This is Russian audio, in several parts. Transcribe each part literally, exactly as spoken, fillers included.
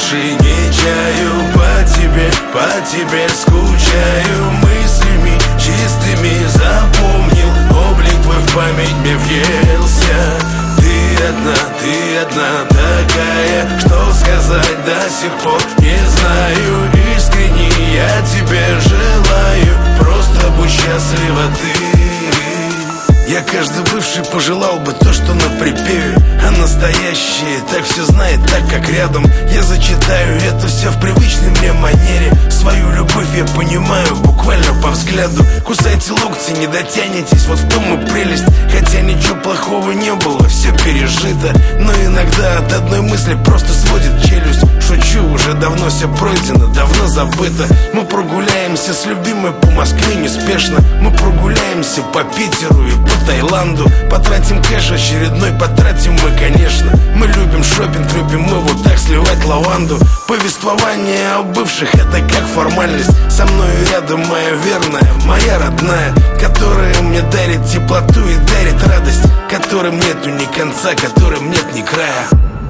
души не чаю, по тебе, по тебе скучаю. Мыслями чистыми запомнил, облик твой в память мне въелся. Ты одна, ты одна такая, что сказать до сих пор не знаю. Искренне я тебе желаю, просто будь счастлива ты. Я каждый бывший пожелал бы то, что на припеве, а настоящие так все знает, так как рядом. Я зачитаю это все в привычной мне манере. Свою любовь я понимаю буквально по взгляду. Кусайте локти, не дотянетесь, вот в том и прелесть. Хотя ничего плохого не было, все пережито, но иногда от одной мысли просто сводит челюсть. Шучу, уже давно все пройдено, давно забыто. Мы прогуляемся с любимой по Москве неспешно. Мы прогуляемся по Питеру и по Таиланду. Потратим кэш очередной, потратим мы, конечно. Мы любим шопинг, любим мы вот так сливать лаванду. Повествование о бывших — это как формальность. Со мною рядом моя верная, моя родная, которая мне дарит теплоту и дарит радость, которым нету ни конца, которым нет ни края.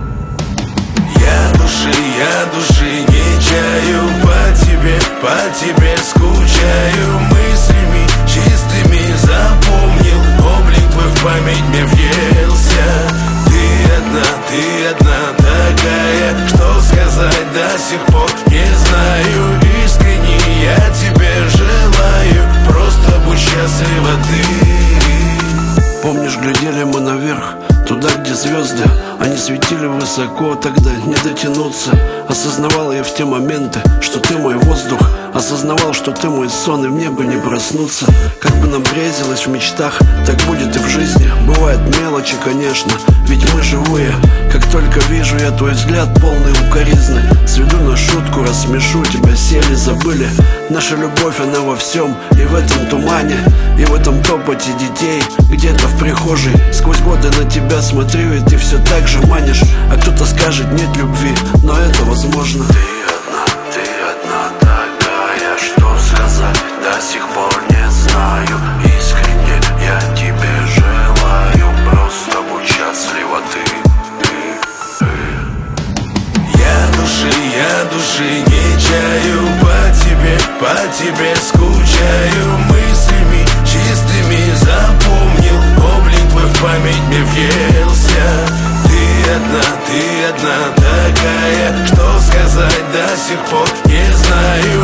Я души, я души не чаю, по тебе, по тебе скучаю. Мыслями чистыми запомнил, облик твой в память мне въелся. Ты одна, ты одна такая, что сказать до сих пор не знаю. Искренне я тебе желаю, просто будь счастлива ты. Помнишь, глядели мы наверх, туда, где звезды, они светили высоко, тогда не дотянуться. Осознавал я в те моменты, что ты мой воздух. Осознавал, что ты мой сон, и в небо не проснуться. Как бы нам грезилось в мечтах, так будет и в жизни. Бывают мелочи, конечно, ведь мы живые. Как только вижу я твой взгляд, полный укоризны, сведу на шутку, рассмешу тебя, сели, забыли. Наша любовь, она во всем, и в этом тумане, и в этом топоте детей, где-то в прихожей. Сквозь годы на тебя смотрю, и ты все так же манишь. А кто-то скажет, нет любви, но это возможно. Ты одна, ты одна такая, что сказать до сих пор не знаю. Искренне я тебе желаю, просто будь счастлива ты, ты, ты. Я души, я души не чаю, по тебе, по тебе скучаю. Мыслями чистыми запомнил, облик твой в память мне въелся. Ты одна, ты одна такая, что сказать до сих пор не знаю.